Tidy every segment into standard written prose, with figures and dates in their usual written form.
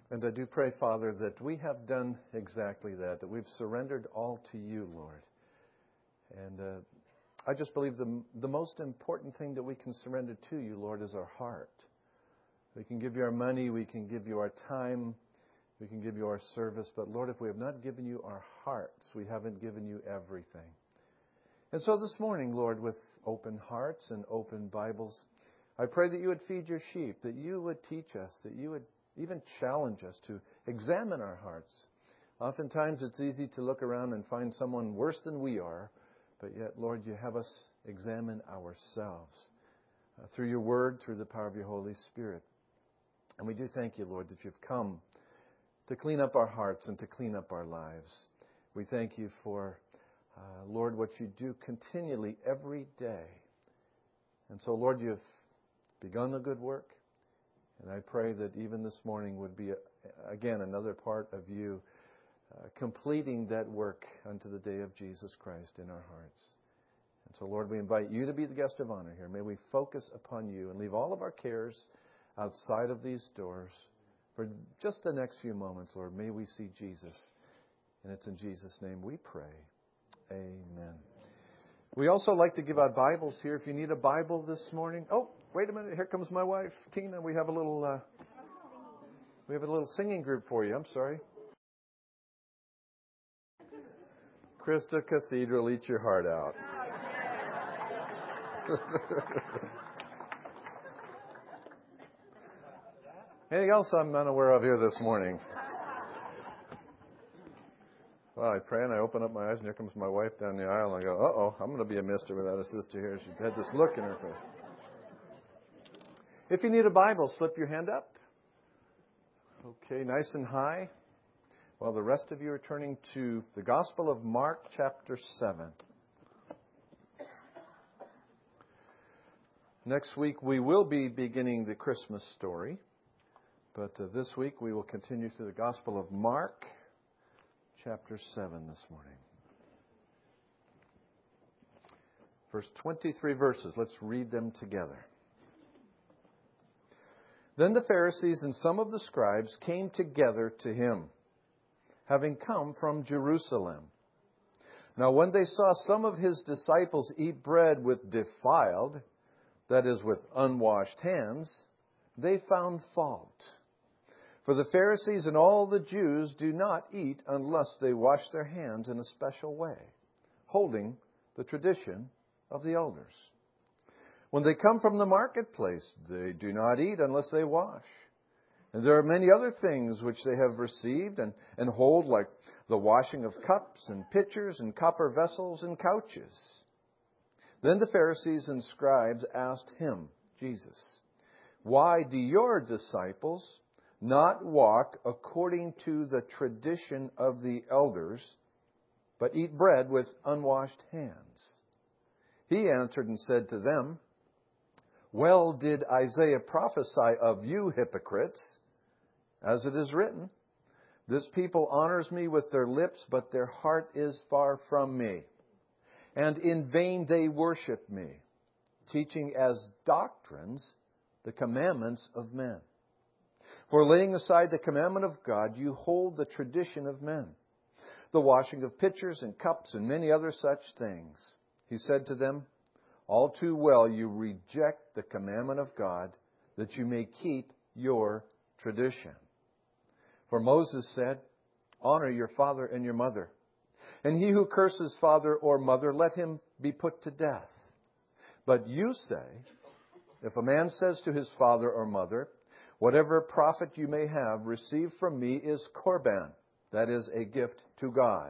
And I do pray, Father, that we have done exactly that we've surrendered all to you, Lord. And I just believe the most important thing that we can surrender to you, Lord, is our heart. We can give you our money, we can give you our time, we can give you our service. But Lord, if we have not given you our hearts, we haven't given you everything. And so this morning, Lord, with open hearts and open Bibles, I pray that you would feed your sheep, that you would teach us, that you would even challenge us to examine our hearts. Oftentimes it's easy to look around and find someone worse than we are, but yet, Lord, you have us examine ourselves through your word, through the power of your Holy Spirit. And we do thank you, Lord, that you've come to clean up our hearts and to clean up our lives. We thank you for, Lord, what you do continually every day. And so, Lord, you've begun the good work. And I pray that even this morning would be, again, another part of you completing that work unto the day of Jesus Christ in our hearts. And so, Lord, we invite you to be the guest of honor here. May we focus upon you and leave all of our cares outside of these doors for just the next few moments, Lord. May we see Jesus. And it's in Jesus' name we pray. Amen. We also like to give out Bibles here. If you need a Bible this morning. Oh, wait a minute. Here comes my wife, Tina. We have a little singing group for you. I'm sorry. Krista Cathedral, eat your heart out. Anything else I'm unaware of here this morning? Well, I pray and I open up my eyes and here comes my wife down the aisle and I go, uh-oh, I'm going to be a mister without a sister here. She had this look in her face. If you need a Bible, slip your hand up. Okay, nice and high. Well, the rest of you are turning to the Gospel of Mark, chapter 7. Next week, we will be beginning the Christmas story. But this week, we will continue through the Gospel of Mark, chapter 7 this morning. First 23 verses. Let's read them together. Then the Pharisees and some of the scribes came together to him, having come from Jerusalem. Now when they saw some of his disciples eat bread with defiled, that is, with unwashed hands, they found fault. For the Pharisees and all the Jews do not eat unless they wash their hands in a special way, holding the tradition of the elders. When they come from the marketplace, they do not eat unless they wash. And there are many other things which they have received and hold, like the washing of cups and pitchers and copper vessels and couches. Then the Pharisees and scribes asked him, Jesus, why do your disciples not walk according to the tradition of the elders, but eat bread with unwashed hands? He answered and said to them, well did Isaiah prophesy of you hypocrites, as it is written, this people honors me with their lips, but their heart is far from me. And in vain they worship me, teaching as doctrines the commandments of men. For laying aside the commandment of God, you hold the tradition of men, the washing of pitchers and cups and many other such things. He said to them, all too well you reject the commandment of God, that you may keep your tradition. For Moses said, honor your father and your mother. And he who curses father or mother, let him be put to death. But you say, if a man says to his father or mother, whatever profit you may have received from me is korban, that is, a gift to God.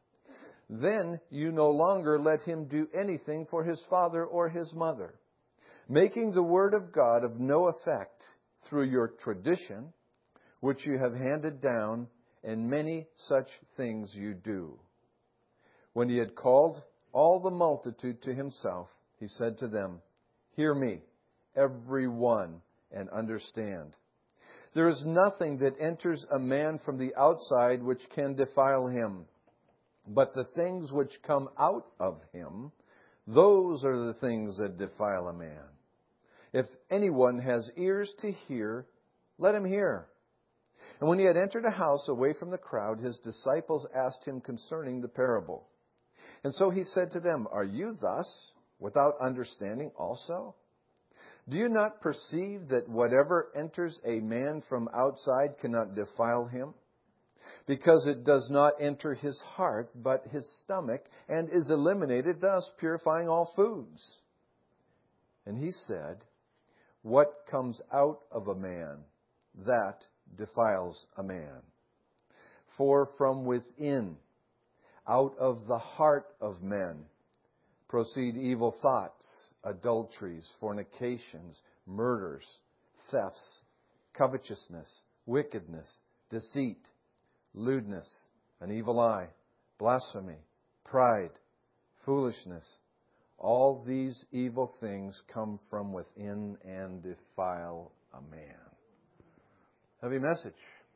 Then you no longer let him do anything for his father or his mother, making the word of God of no effect through your tradition, which you have handed down, and many such things you do. When he had called all the multitude to himself, he said to them, hear me, every one, and understand. There is nothing that enters a man from the outside which can defile him, but the things which come out of him, those are the things that defile a man. If anyone has ears to hear, let him hear. And when he had entered a house away from the crowd, his disciples asked him concerning the parable. And so he said to them, Are you thus without understanding also? Do you not perceive that whatever enters a man from outside cannot defile him? Because it does not enter his heart, but his stomach, and is eliminated, thus purifying all foods. And he said, What comes out of a man, that defiles a man. For from within, out of the heart of men, proceed evil thoughts, adulteries, fornications, murders, thefts, covetousness, wickedness, deceit, lewdness, an evil eye, blasphemy, pride, foolishness. All these evil things come from within and defile a man. Heavy message.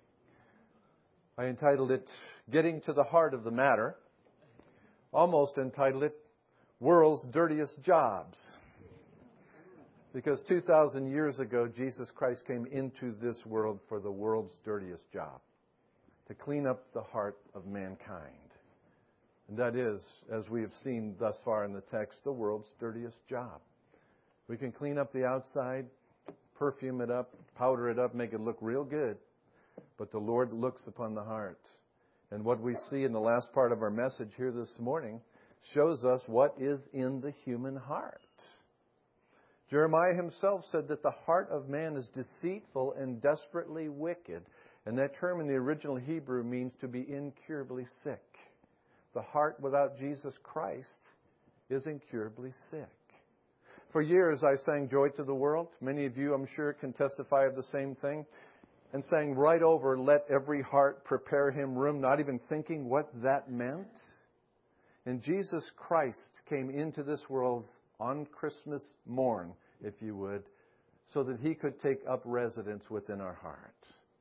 I entitled it, Getting to the Heart of the Matter. Almost entitled it, World's Dirtiest Jobs. Because 2,000 years ago, Jesus Christ came into this world for the world's dirtiest job. To clean up the heart of mankind. And that is, as we have seen thus far in the text, the world's dirtiest job. We can clean up the outside, perfume it up, powder it up, make it look real good. But the Lord looks upon the heart. And what we see in the last part of our message here this morning shows us what is in the human heart. Jeremiah himself said that the heart of man is deceitful and desperately wicked. And that term in the original Hebrew means to be incurably sick. The heart without Jesus Christ is incurably sick. For years I sang Joy to the World. Many of you, I'm sure, can testify of the same thing. And sang right over, Let every heart prepare him room, not even thinking what that meant. And Jesus Christ came into this world on Christmas morn, if you would, so that he could take up residence within our heart.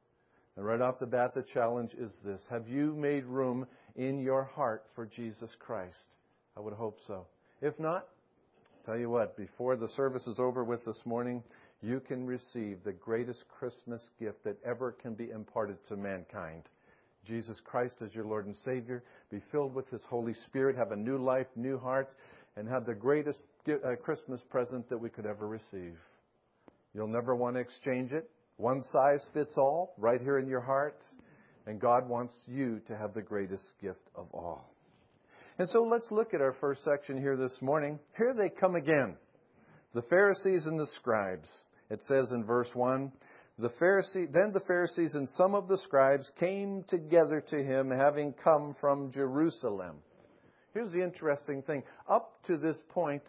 And right off the bat, the challenge is this. Have you made room in your heart for Jesus Christ? I would hope so. If not, tell you what, before the service is over with this morning, you can receive the greatest Christmas gift that ever can be imparted to mankind. Jesus Christ as your Lord and Savior. Be filled with His Holy Spirit. Have a new life, new heart, and have the greatest Christmas present that we could ever receive. You'll never want to exchange it. One size fits all, right here in your heart. And God wants you to have the greatest gift of all. And so let's look at our first section here this morning. Here they come again. The Pharisees and the scribes. It says in verse 1, Then the Pharisees and some of the scribes came together to him, having come from Jerusalem. Here's the interesting thing. Up to this point,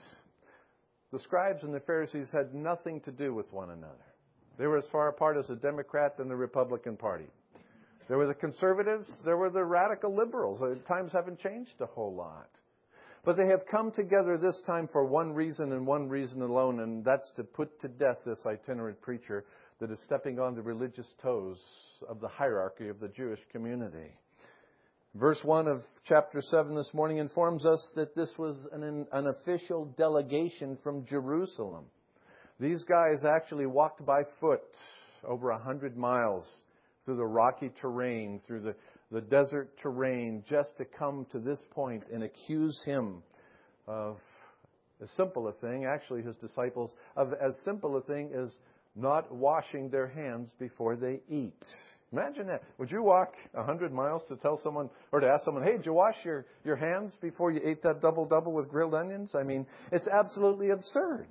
the scribes and the Pharisees had nothing to do with one another. They were as far apart as the Democrat and the Republican Party. There were the conservatives, there were the radical liberals. Times haven't changed a whole lot. But they have come together this time for one reason and one reason alone, and that's to put to death this itinerant preacher that is stepping on the religious toes of the hierarchy of the Jewish community. Verse 1 of chapter 7 this morning informs us that this was an official delegation from Jerusalem. These guys actually walked by foot over 100 miles through the rocky terrain, through the desert terrain, just to come to this point and accuse him of as simple a thing, actually his disciples, of as simple a thing as not washing their hands before they eat. Imagine that. Would you walk 100 miles to tell someone, or to ask someone, hey, did you wash your hands before you ate that double-double with grilled onions? I mean, it's absolutely absurd.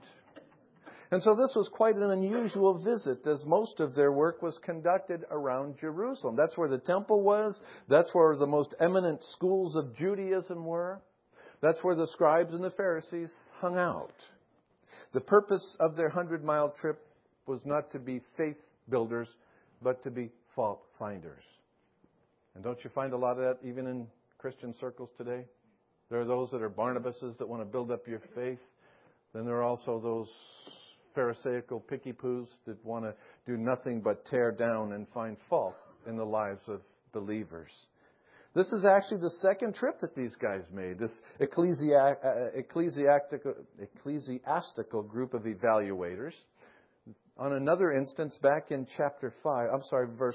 And so this was quite an unusual visit, as most of their work was conducted around Jerusalem. That's where the temple was. That's where the most eminent schools of Judaism were. That's where the scribes and the Pharisees hung out. The purpose of their 100-mile trip was not to be faith builders, but to be fault finders. And don't you find a lot of that even in Christian circles today? There are those that are Barnabases that want to build up your faith. Then there are also those Pharisaical picky-poos that want to do nothing but tear down and find fault in the lives of believers. This is actually the second trip that these guys made, this ecclesiastical group of evaluators. On another instance, back in verse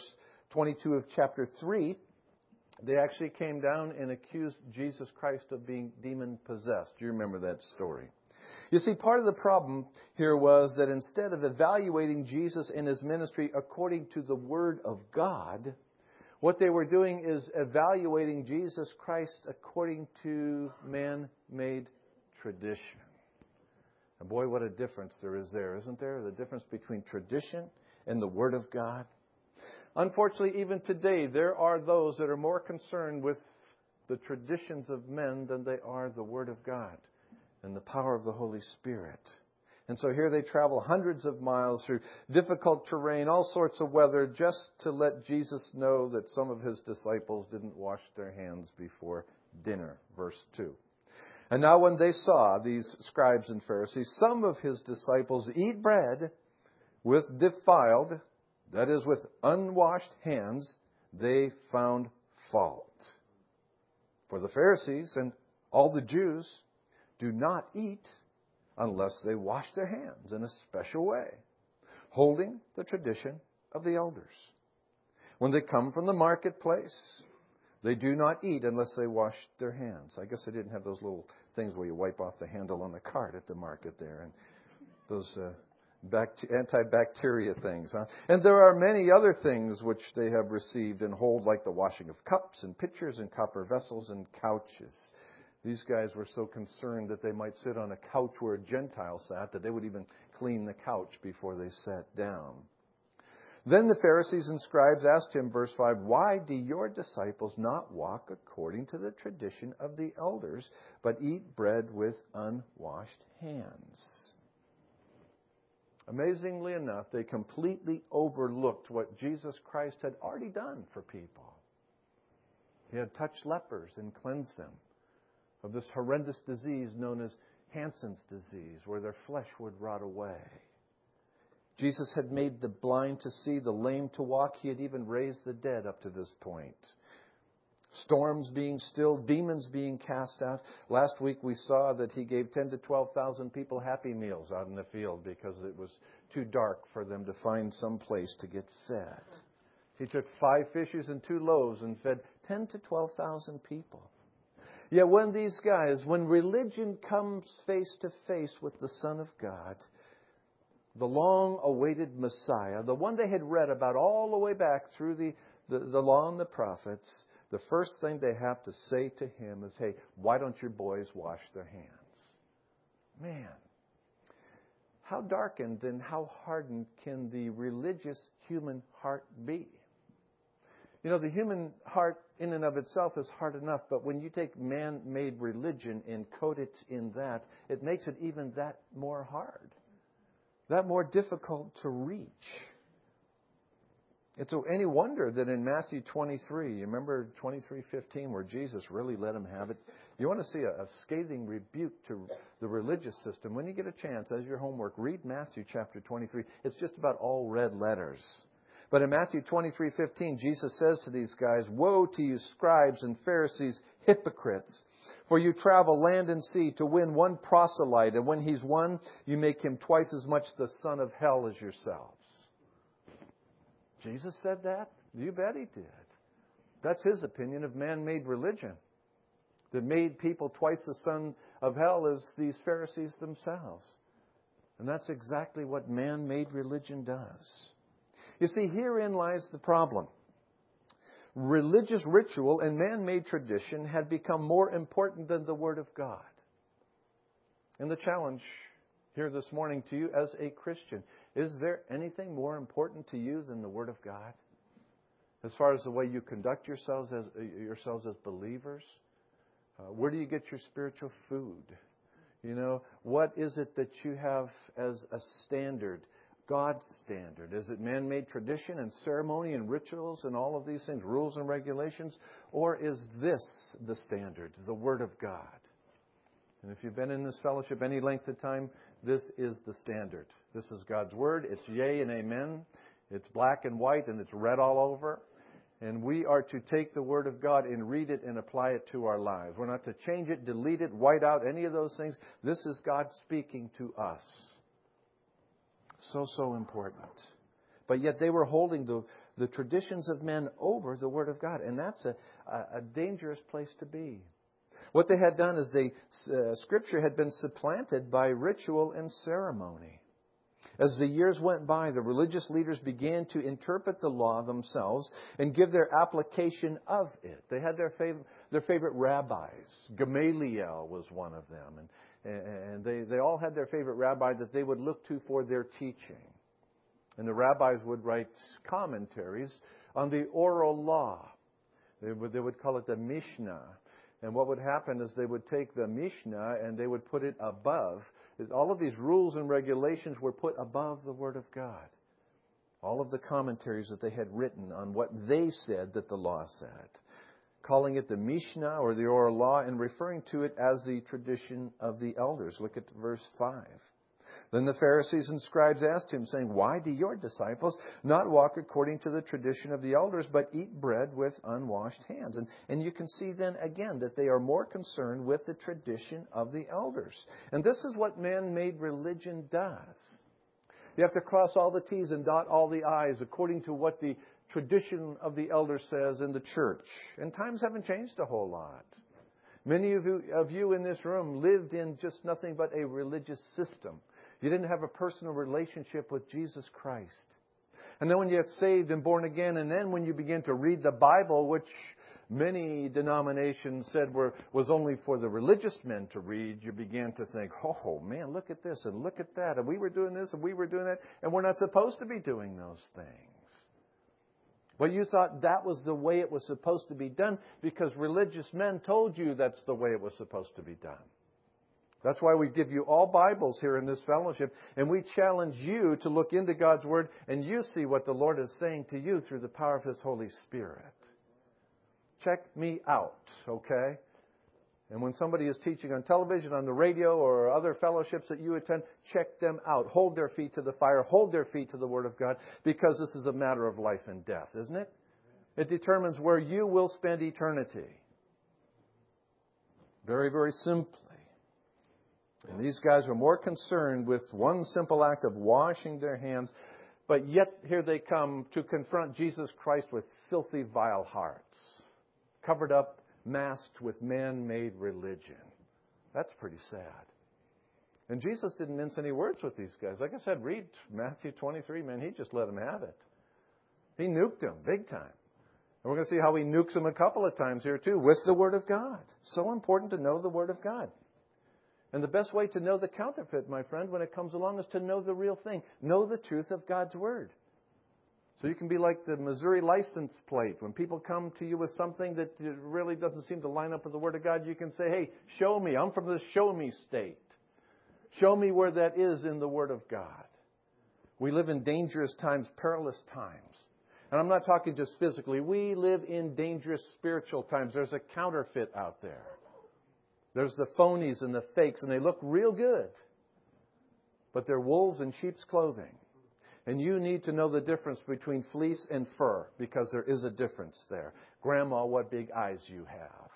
22 of chapter 3, they actually came down and accused Jesus Christ of being demon-possessed. Do you remember that story? You see, part of the problem here was that instead of evaluating Jesus and his ministry according to the Word of God, what they were doing is evaluating Jesus Christ according to man-made tradition. And boy, what a difference there is there, isn't there? The difference between tradition and the Word of God. Unfortunately, even today, there are those that are more concerned with the traditions of men than they are the Word of God and the power of the Holy Spirit. And so here they travel hundreds of miles through difficult terrain, all sorts of weather, just to let Jesus know that some of his disciples didn't wash their hands before dinner. Verse 2. And now when they saw, these scribes and Pharisees, some of his disciples eat bread with defiled, that is, with unwashed hands, they found fault. For the Pharisees and all the Jews do not eat unless they wash their hands in a special way, holding the tradition of the elders. When they come from the marketplace, they do not eat unless they wash their hands. I guess they didn't have those little things where you wipe off the handle on the cart at the market there, and those antibacteria things. And there are many other things which they have received and hold, like the washing of cups and pitchers and copper vessels and couches. These guys were so concerned that they might sit on a couch where a Gentile sat that they would even clean the couch before they sat down. Then the Pharisees and scribes asked him, verse 5, "Why do your disciples not walk according to the tradition of the elders, but eat bread with unwashed hands?" Amazingly enough, they completely overlooked what Jesus Christ had already done for people. He had touched lepers and cleansed them of this horrendous disease known as Hansen's disease, where their flesh would rot away. Jesus had made the blind to see, the lame to walk. He had even raised the dead up to this point. Storms being still, demons being cast out. Last week we saw that he gave 10 to 12,000 people Happy Meals out in the field because it was too dark for them to find some place to get fed. He took 5 fishes and 2 loaves and fed 10 to 12,000 people. Yet when religion comes face to face with the Son of God, the long-awaited Messiah, the one they had read about all the way back through the law and the prophets, the first thing they have to say to him is, "Hey, why don't your boys wash their hands?" Man, how darkened and how hardened can the religious human heart be? You know, the human heart in and of itself is hard enough, but when you take man-made religion and coat it in that, it makes it even that more hard, that more difficult to reach. It's any wonder that in Matthew 23, you remember 23:15, where Jesus really let them have it? You want to see a scathing rebuke to the religious system. When you get a chance, as your homework, read Matthew chapter 23. It's just about all red letters. But in Matthew 23:15, Jesus says to these guys, "Woe to you, scribes and Pharisees, hypocrites! For you travel land and sea to win one proselyte, and when he's won, you make him twice as much the son of hell as yourselves." Jesus said that? You bet he did. That's his opinion of man-made religion, that made people twice the son of hell as these Pharisees themselves. And that's exactly what man-made religion does. You see, herein lies the problem. Religious ritual and man-made tradition had become more important than the Word of God. And the challenge here this morning to you as a Christian, is there anything more important to you than the Word of God? As far as the way you conduct yourselves as believers? Where do you get your spiritual food? You know, what is it that you have as a standard? God's standard? Is it man-made tradition and ceremony and rituals and all of these things, rules and regulations? Or is this the standard, the Word of God? And if you've been in this fellowship any length of time, this is the standard. This is God's Word. It's yea and amen. It's black and white and it's red all over. And we are to take the Word of God and read it and apply it to our lives. We're not to change it, delete it, white out, any of those things. This is God speaking to us. So important. But yet they were holding the traditions of men over the Word of God. And that's a dangerous place to be. What they had done is Scripture had been supplanted by ritual and ceremony. As the years went by, the religious leaders began to interpret the law themselves and give their application of it. They had their favorite rabbis. Gamaliel was one of them. And they all had their favorite rabbi that they would look to for their teaching. And the rabbis would write commentaries on the oral law. They would call it the Mishnah. And what would happen is they would take the Mishnah and they would put it above. All of these rules and regulations were put above the Word of God. All of the commentaries that they had written on what they said that the law said. Calling it the Mishnah or the oral law and referring to it as the tradition of the elders. Look at verse 5. Then the Pharisees and scribes asked him, saying, "Why do your disciples not walk according to the tradition of the elders, but eat bread with unwashed hands?" And you can see then again that they are more concerned with the tradition of the elders. And this is what man-made religion does. You have to cross all the T's and dot all the I's according to what the tradition of the elders says in the church. And times haven't changed a whole lot. Many of you in this room lived in just nothing but a religious system. You didn't have a personal relationship with Jesus Christ. And then when you get saved and born again, and then when you begin to read the Bible, which many denominations said was only for the religious men to read, you began to think, oh man, look at this and look at that. And we were doing this and we were doing that. And we're not supposed to be doing those things. But you thought that was the way it was supposed to be done because religious men told you that's the way it was supposed to be done. That's why we give you all Bibles here in this fellowship, and we challenge you to look into God's Word and you see what the Lord is saying to you through the power of His Holy Spirit. Check me out, okay? And when somebody is teaching on television, on the radio, or other fellowships that you attend, check them out. Hold their feet to the fire. Hold their feet to the Word of God, because this is a matter of life and death, isn't it? It determines where you will spend eternity. Very, very simply. And these guys are more concerned with one simple act of washing their hands, but yet here they come to confront Jesus Christ with filthy, vile hearts, covered up, masked with man-made religion. That's pretty sad. And Jesus didn't mince any words with these guys. Like I said, read Matthew 23, man, He just let them have it. He nuked them big time. And we're going to see how He nukes them a couple of times here too, with the Word of God. So important to know the Word of God. And the best way to know the counterfeit, my friend, when it comes along is to know the real thing. Know the truth of God's Word. So you can be like the Missouri license plate. When people come to you with something that really doesn't seem to line up with the Word of God, you can say, hey, show me. I'm from the show me state. Show me where that is in the Word of God. We live in dangerous times, perilous times. And I'm not talking just physically. We live in dangerous spiritual times. There's a counterfeit out there. There's the phonies and the fakes, and they look real good. But they're wolves in sheep's clothing. And you need to know the difference between fleece and fur, because there is a difference there. Grandma, what big eyes you have.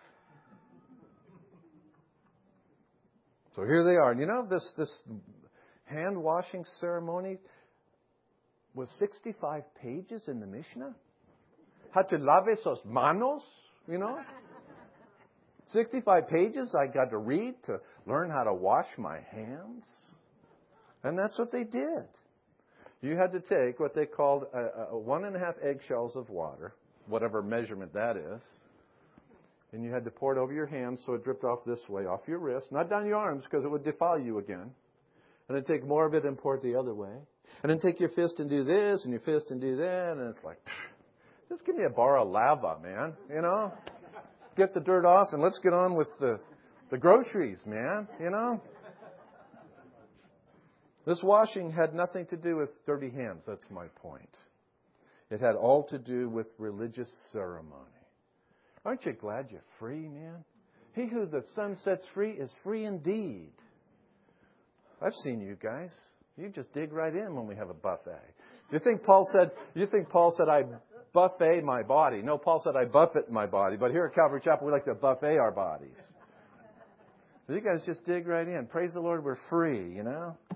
So here they are. And you know, this hand washing ceremony was 65 pages in the Mishnah. How to lave esos manos, you know. 65 pages I got to read to learn how to wash my hands. And that's what they did. You had to take what they called 1.5 eggshells of water, whatever measurement that is, and you had to pour it over your hands so it dripped off this way, off your wrist, not down your arms because it would defile you again. And then take more of it and pour it the other way. And then take your fist and do this, and your fist and do that, and it's like, just give me a bar of lava, man, you know? Get the dirt off and let's get on with the groceries, man, you know? This washing had nothing to do with dirty hands, that's my point. It had all to do with religious ceremony. Aren't you glad you're free, man? He who the Son sets free is free indeed. I've seen you guys. You just dig right in when we have a buffet. You think Paul said, I buffet my body? No, Paul said I buffet my body. But here at Calvary Chapel, we like to buffet our bodies. You guys just dig right in. Praise the Lord, we're free, you know.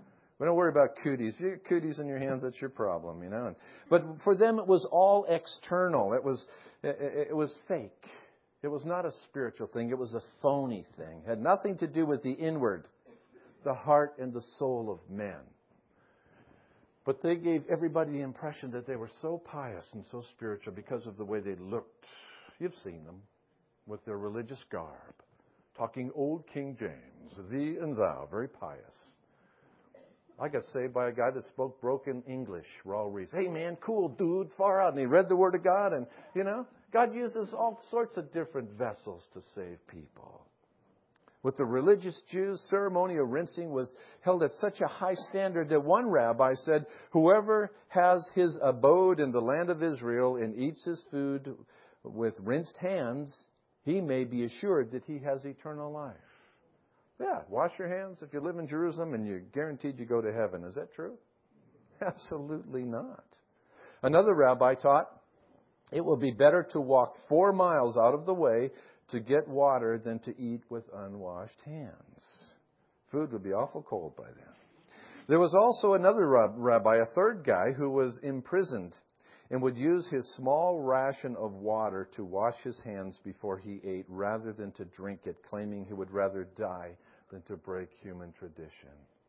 We don't worry about cooties. If you get cooties in your hands, that's your problem, you know. But for them, it was all external. It was fake. It was not a spiritual thing. It was a phony thing. It had nothing to do with the inward, the heart and the soul of men. But they gave everybody the impression that they were so pious and so spiritual because of the way they looked. You've seen them with their religious garb, talking old King James, thee and thou, very pious. I got saved by a guy that spoke broken English. Raul Reese. Hey man, cool dude, far out. And he read the Word of God, and, you know, God uses all sorts of different vessels to save people. With the religious Jews, ceremonial rinsing was held at such a high standard that one rabbi said, whoever has his abode in the land of Israel and eats his food with rinsed hands, he may be assured that he has eternal life. Yeah, wash your hands if you live in Jerusalem and you're guaranteed you go to heaven. Is that true? Absolutely not. Another rabbi taught, it will be better to walk 4 miles out of the way to get water than to eat with unwashed hands. Food would be awful cold by then. There was also another rabbi, a third guy, who was imprisoned and would use his small ration of water to wash his hands before he ate rather than to drink it, claiming he would rather die than to break human tradition.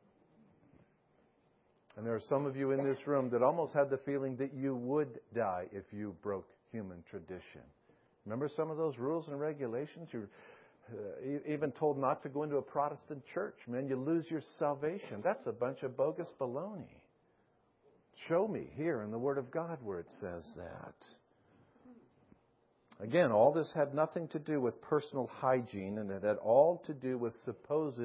And there are some of you in this room that almost had the feeling that you would die if you broke human tradition. Remember some of those rules and regulations? You're even told not to go into a Protestant church. Man, you lose your salvation. That's a bunch of bogus baloney. Show me here in the Word of God where it says that. Again, all this had nothing to do with personal hygiene, and it had all to do with supposed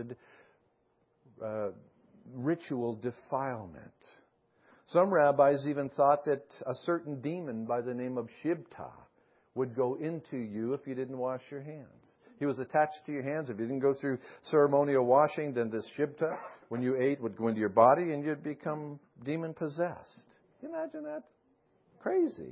ritual defilement. Some rabbis even thought that a certain demon by the name of Shibta would go into you if you didn't wash your hands. He was attached to your hands. If you didn't go through ceremonial washing, then this Shibta, when you ate, would go into your body and you'd become demon-possessed. Can you imagine that? Crazy.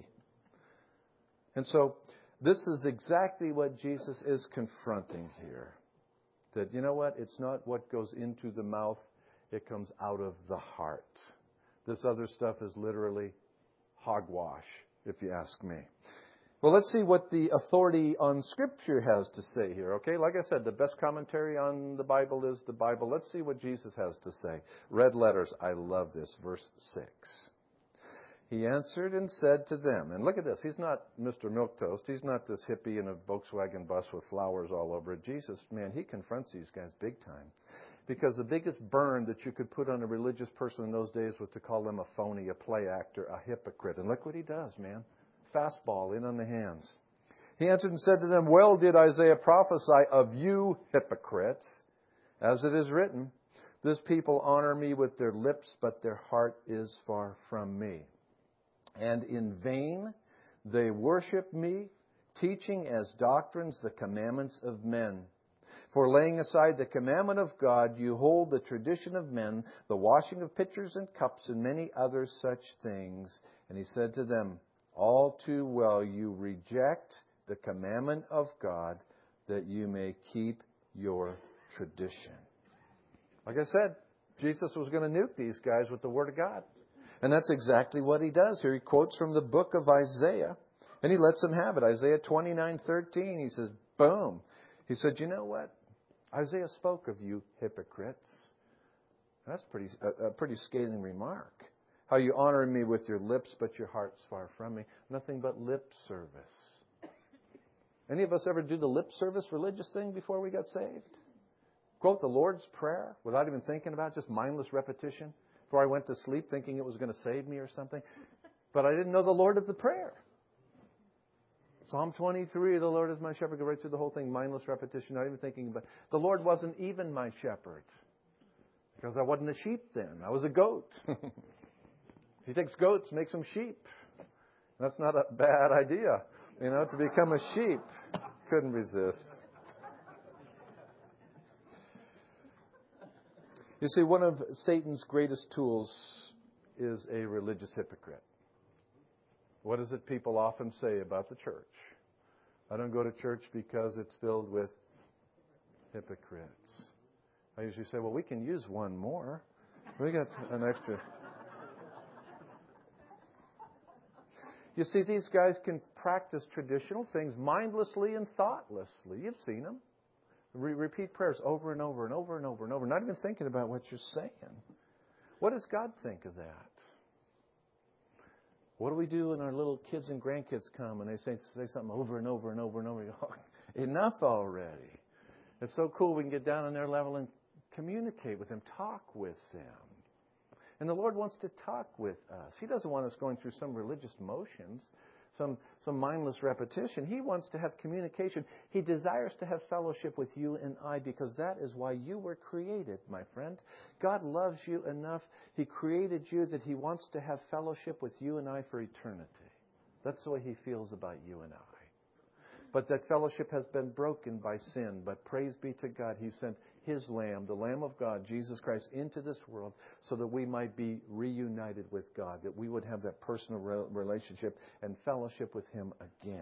And so this is exactly what Jesus is confronting here. That, you know what? It's not what goes into the mouth. It comes out of the heart. This other stuff is literally hogwash, if you ask me. Well, let's see what the authority on Scripture has to say here, okay? Like I said, the best commentary on the Bible is the Bible. Let's see what Jesus has to say. Red letters, I love this, verse 6. He answered and said to them, and look at this, he's not Mr. Milquetoast. He's not this hippie in a Volkswagen bus with flowers all over it. Jesus, man, he confronts these guys big time. Because the biggest burn that you could put on a religious person in those days was to call them a phony, a play actor, a hypocrite. And look what he does, man. Fastball in on the hands. He answered and said to them, well did Isaiah prophesy of you hypocrites, as it is written, this people honor me with their lips, but their heart is far from me. And in vain they worship me, teaching as doctrines the commandments of men. For laying aside the commandment of God, you hold the tradition of men, the washing of pitchers and cups, and many other such things. And he said to them, all too well you reject the commandment of God, that you may keep your tradition. Like I said, Jesus was going to nuke these guys with the Word of God. And that's exactly what he does here. He quotes from the book of Isaiah, and he lets them have it. Isaiah 29:13, he says, boom. He said, you know what? Isaiah spoke of you hypocrites. That's a pretty scathing remark. How you honor me with your lips, but your heart's far from me. Nothing but lip service. Any of us ever do the lip service religious thing before we got saved? Quote the Lord's Prayer without even thinking about it, just mindless repetition before I went to sleep thinking it was going to save me or something. But I didn't know the Lord of the prayer. Psalm 23, the Lord is my shepherd. Go right through the whole thing, mindless repetition, not even thinking about it. The Lord wasn't even my shepherd because I wasn't a sheep then. I was a goat. He takes goats, makes them sheep. That's not a bad idea, to become a sheep. Couldn't resist. You see, one of Satan's greatest tools is a religious hypocrite. What is it people often say about the church? I don't go to church because it's filled with hypocrites. I usually say, well, we can use one more. We got an extra. You see, these guys can practice traditional things mindlessly and thoughtlessly. You've seen them. Repeat prayers over and over and over and over and over, not even thinking about what you're saying. What does God think of that? What do we do when our little kids and grandkids come and they say something over and over and over and over? You go, enough already. It's so cool we can get down on their level and communicate with them, talk with them. And the Lord wants to talk with us. He doesn't want us going through some religious motions, some mindless repetition. He wants to have communication. He desires to have fellowship with you and I, because that is why you were created, my friend. God loves you enough. He created you that He wants to have fellowship with you and I for eternity. That's the way He feels about you and I. But that fellowship has been broken by sin. But praise be to God, He sent His Lamb, the Lamb of God, Jesus Christ, into this world so that we might be reunited with God, that we would have that personal relationship and fellowship with Him again.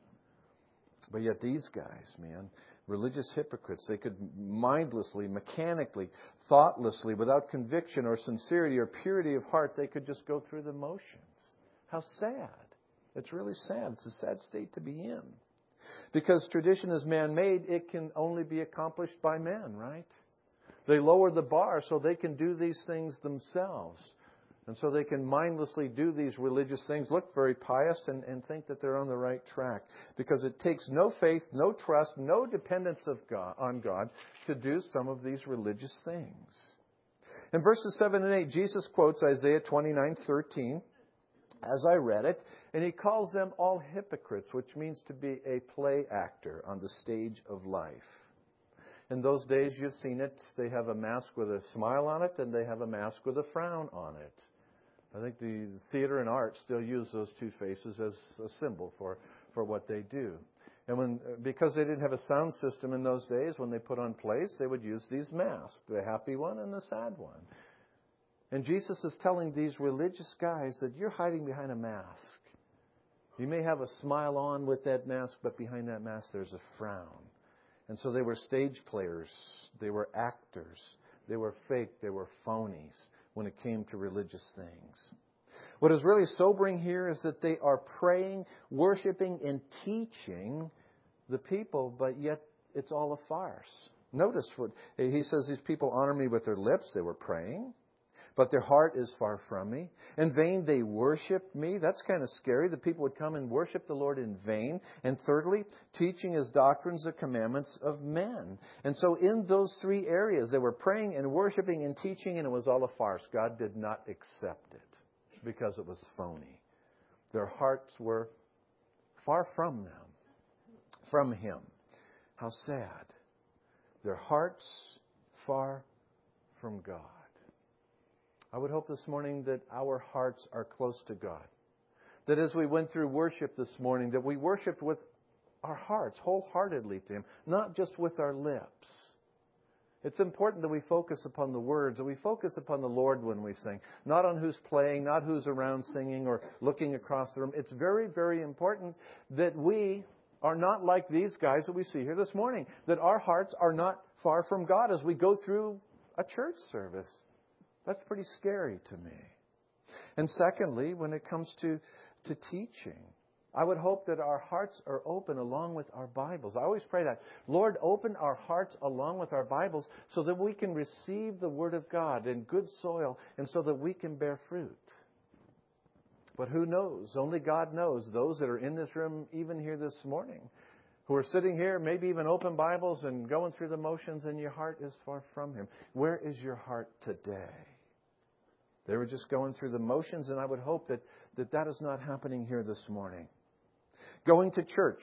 But yet these guys, man, religious hypocrites, they could mindlessly, mechanically, thoughtlessly, without conviction or sincerity or purity of heart, they could just go through the motions. How sad. It's really sad. It's a sad state to be in. Because tradition is man-made, it can only be accomplished by men, right? They lower the bar so they can do these things themselves. And so they can mindlessly do these religious things, look very pious, and think that they're on the right track. Because it takes no faith, no trust, no dependence on God to do some of these religious things. In verses 7 and 8, Jesus quotes Isaiah 29:13. As I read it, and He calls them all hypocrites, which means to be a play actor on the stage of life. In those days, you've seen it. They have a mask with a smile on it, and they have a mask with a frown on it. I think the theater and art still use those two faces as a symbol for what they do. And because they didn't have a sound system in those days, when they put on plays, they would use these masks, the happy one and the sad one. And Jesus is telling these religious guys that you're hiding behind a mask. You may have a smile on with that mask, but behind that mask there's a frown. And so they were stage players. They were actors. They were fake. They were phonies when it came to religious things. What is really sobering here is that they are praying, worshiping, and teaching the people, but yet it's all a farce. Notice what He says, these people honor me with their lips. They were praying, but their heart is far from me. In vain they worship me. That's kind of scary. The people would come and worship the Lord in vain. And thirdly, teaching His doctrines, the commandments of men. And so in those three areas, they were praying and worshiping and teaching, and it was all a farce. God did not accept it because it was phony. Their hearts were far from them, from Him. How sad. Their hearts far from God. I would hope this morning that our hearts are close to God. That as we went through worship this morning, that we worshiped with our hearts wholeheartedly to Him, not just with our lips. It's important that we focus upon the words, that we focus upon the Lord when we sing, not on who's playing, not who's around singing or looking across the room. It's very, very important that we are not like these guys that we see here this morning, that our hearts are not far from God as we go through a church service. That's pretty scary to me. And secondly, when it comes to teaching, I would hope that our hearts are open along with our Bibles. I always pray that. Lord, open our hearts along with our Bibles so that we can receive the Word of God in good soil and so that we can bear fruit. But who knows? Only God knows. Those that are in this room, even here this morning, who are sitting here, maybe even open Bibles and going through the motions, and your heart is far from Him. Where is your heart today? They were just going through the motions, and I would hope that is not happening here this morning. Going to church.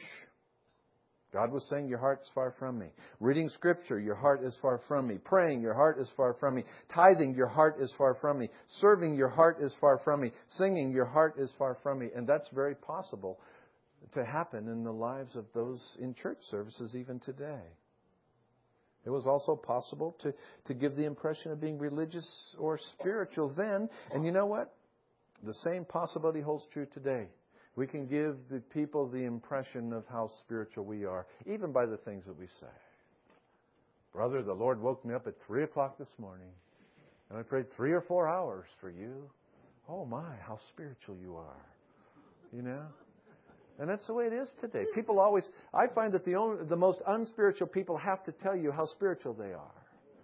God was saying, your heart's far from me. Reading Scripture, your heart is far from me. Praying, your heart is far from me. Tithing, your heart is far from me. Serving, your heart is far from me. Singing, your heart is far from me. And that's very possible to happen in the lives of those in church services even today. It was also possible to give the impression of being religious or spiritual then. And you know what? The same possibility holds true today. We can give the people the impression of how spiritual we are, even by the things that we say. Brother, the Lord woke me up at 3 o'clock this morning. And I prayed 3 or 4 hours for you. Oh my, how spiritual you are. You know? And that's the way it is today. People always, I find that the most unspiritual people have to tell you how spiritual they are.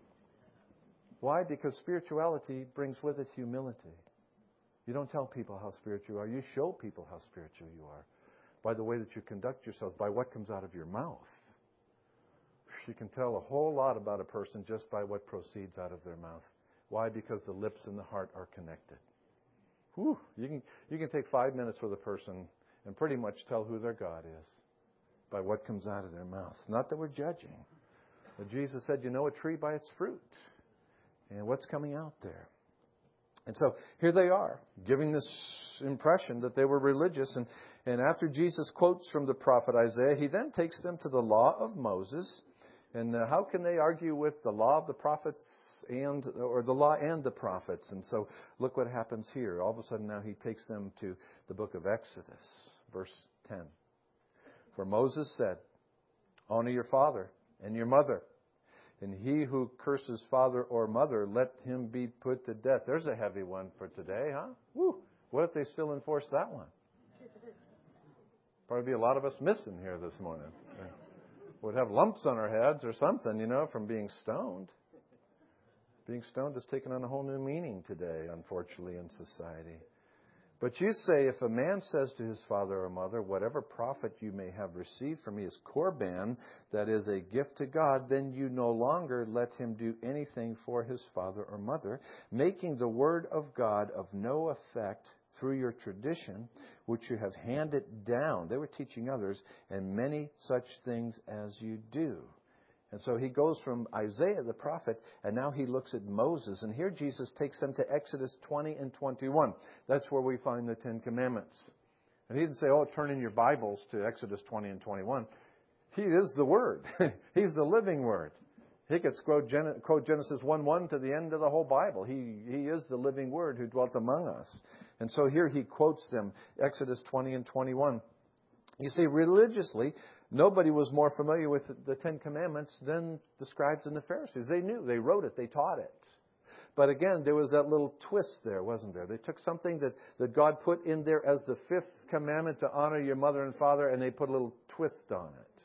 Why? Because spirituality brings with it humility. You don't tell people how spiritual you are. You show people how spiritual you are by the way that you conduct yourselves, by what comes out of your mouth. You can tell a whole lot about a person just by what proceeds out of their mouth. Why? Because the lips and the heart are connected. Whew, you can take 5 minutes with a person and pretty much tell who their God is by what comes out of their mouth. Not that we're judging. But Jesus said, you know a tree by its fruit. And what's coming out there. And so here they are, giving this impression that they were religious. And after Jesus quotes from the prophet Isaiah, he then takes them to the law of Moses. And how can they argue with the law of the prophets or the law and the prophets? And so look what happens here. All of a sudden now he takes them to the book of Exodus, verse 10. For Moses said, honor your father and your mother. And he who curses father or mother, let him be put to death. There's a heavy one for today, huh? Woo. What if they still enforce that one? Probably be a lot of us missing here this morning. We'd have lumps on our heads or something, from being stoned. Being stoned has taken on a whole new meaning today, unfortunately, in society. But you say, if a man says to his father or mother, whatever profit you may have received from me is korban, that is a gift to God, then you no longer let him do anything for his father or mother, making the word of God of no effect through your tradition, which you have handed down. They were teaching others, and many such things as you do. And so he goes from Isaiah the prophet, and now he looks at Moses. And here Jesus takes them to Exodus 20 and 21. That's where we find the Ten Commandments. And he didn't say, turn in your Bibles to Exodus 20 and 21. He is the Word. He's the living Word. He could quote Genesis 1:1 to the end of the whole Bible. He is the living Word who dwelt among us. And so here he quotes them, Exodus 20 and 21. You see, religiously, nobody was more familiar with the Ten Commandments than the scribes and the Pharisees. They knew. They wrote it. They taught it. But again, there was that little twist there, wasn't there? They took something that God put in there as the fifth commandment to honor your mother and father, and they put a little twist on it.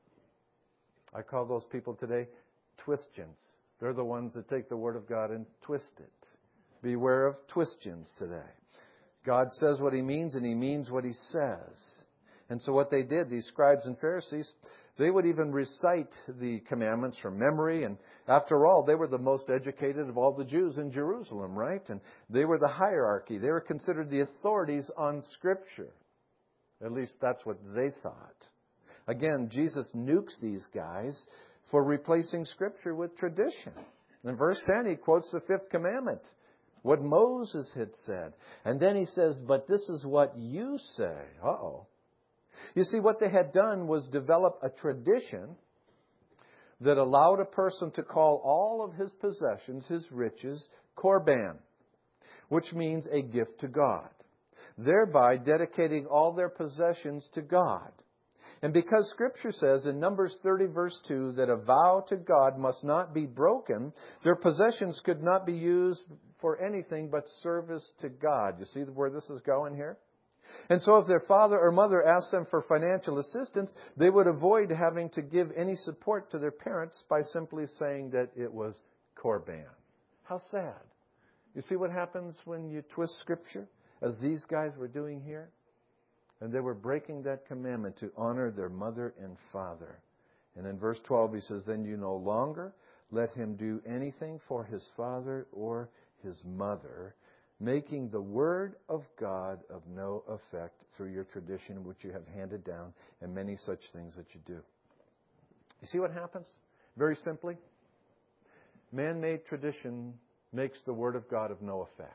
I call those people today twistians. They're the ones that take the Word of God and twist it. Beware of twistians today. God says what He means, and He means what He says. And so what they did, these scribes and Pharisees, they would even recite the commandments from memory. And after all, they were the most educated of all the Jews in Jerusalem, right? And they were the hierarchy. They were considered the authorities on Scripture. At least that's what they thought. Again, Jesus nukes these guys for replacing Scripture with tradition. In verse 10, he quotes the fifth commandment, what Moses had said. And then he says, but this is what you say. Uh-oh. You see, what they had done was develop a tradition that allowed a person to call all of his possessions, his riches, korban, which means a gift to God, thereby dedicating all their possessions to God. And because Scripture says in Numbers 30, verse 2, that a vow to God must not be broken, their possessions could not be used for anything but service to God. You see where this is going here? And so if their father or mother asked them for financial assistance, they would avoid having to give any support to their parents by simply saying that it was korban. How sad. You see what happens when you twist Scripture, as these guys were doing here? And they were breaking that commandment to honor their mother and father. And in verse 12 he says, then you no longer let him do anything for his father or his mother, making the word of God of no effect through your tradition which you have handed down, and many such things that you do. You see what happens? Very simply, man-made tradition makes the word of God of no effect.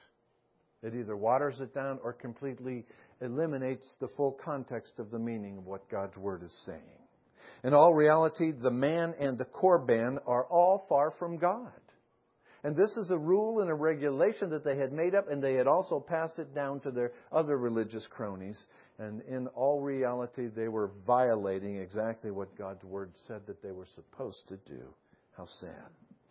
It either waters it down or completely eliminates the full context of the meaning of what God's word is saying. In all reality, the man and the korban are all far from God. And this is a rule and a regulation that they had made up, and they had also passed it down to their other religious cronies. And in all reality, they were violating exactly what God's Word said that they were supposed to do. How sad.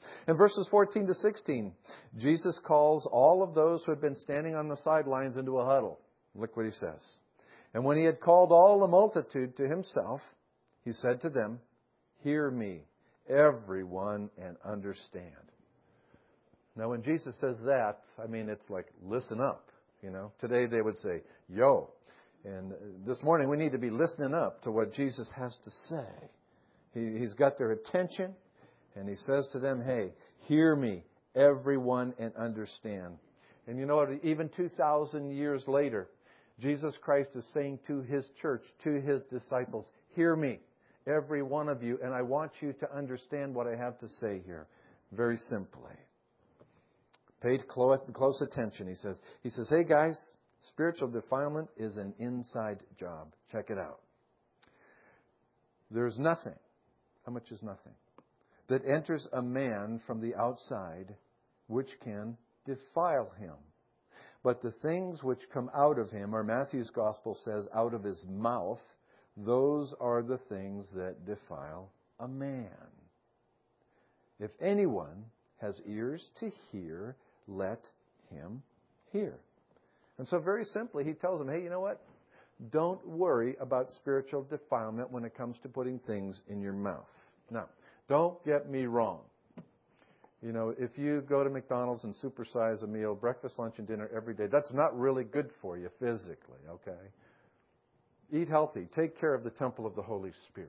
In verses 14 to 16, Jesus calls all of those who had been standing on the sidelines into a huddle. Look what he says. And when he had called all the multitude to himself, he said to them, "Hear me, everyone, and understand." Now, when Jesus says that, I mean, it's like, listen up. Today they would say, yo. And this morning we need to be listening up to what Jesus has to say. He's got their attention, and he says to them, hey, hear me, everyone, and understand. And you know what? Even 2,000 years later, Jesus Christ is saying to his church, to his disciples, hear me, every one of you, and I want you to understand what I have to say here, very simply. Pay close attention, he says. He says, hey guys, spiritual defilement is an inside job. Check it out. There's nothing. How much is nothing? That enters a man from the outside which can defile him. But the things which come out of him, or Matthew's gospel says, out of his mouth, those are the things that defile a man. If anyone has ears to hear, let him hear. And so very simply, he tells them, hey, you know what? Don't worry about spiritual defilement when it comes to putting things in your mouth. Now, don't get me wrong. If you go to McDonald's and supersize a meal, breakfast, lunch, and dinner every day, that's not really good for you physically, okay? Eat healthy. Take care of the temple of the Holy Spirit.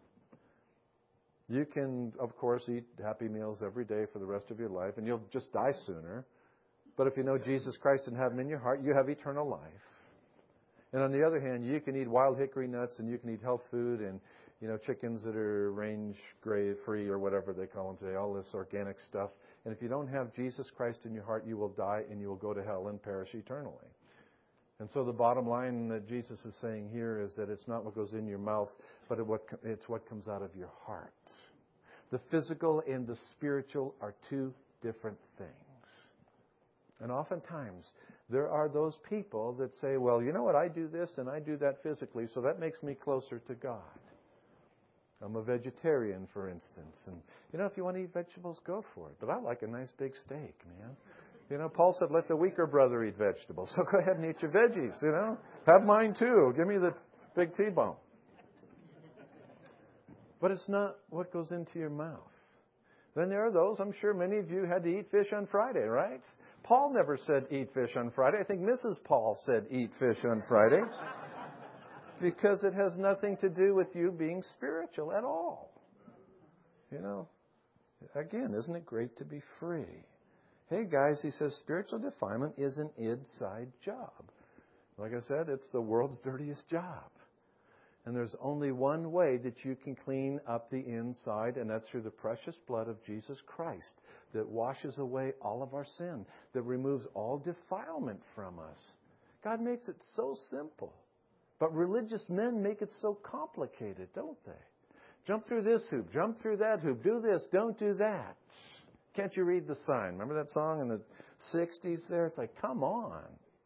You can, of course, eat Happy Meals every day for the rest of your life, and you'll just die sooner. But if you know Jesus Christ and have Him in your heart, you have eternal life. And on the other hand, you can eat wild hickory nuts, and you can eat health food, and chickens that are range free or whatever they call them today, all this organic stuff. And if you don't have Jesus Christ in your heart, you will die and you will go to hell and perish eternally. And so the bottom line that Jesus is saying here is that it's not what goes in your mouth, but it's what comes out of your heart. The physical and the spiritual are two different things. And oftentimes, there are those people that say, well, you know what, I do this and I do that physically, so that makes me closer to God. I'm a vegetarian, for instance. And, if you want to eat vegetables, go for it. But I like a nice big steak, man. Paul said, let the weaker brother eat vegetables. So go ahead and eat your veggies, Have mine too. Give me the big T-bone. But it's not what goes into your mouth. Then there are those, I'm sure many of you had to eat fish on Friday, right? Paul never said eat fish on Friday. I think Mrs. Paul said eat fish on Friday. Because it has nothing to do with you being spiritual at all. Again, isn't it great to be free? Hey guys, he says, spiritual defilement is an inside job. Like I said, it's the world's dirtiest job. And there's only one way that you can clean up the inside, and that's through the precious blood of Jesus Christ that washes away all of our sin, that removes all defilement from us. God makes it so simple. But religious men make it so complicated, don't they? Jump through this hoop, jump through that hoop, do this, don't do that. Can't you read the sign? Remember that song in the 60s there? It's like, come on.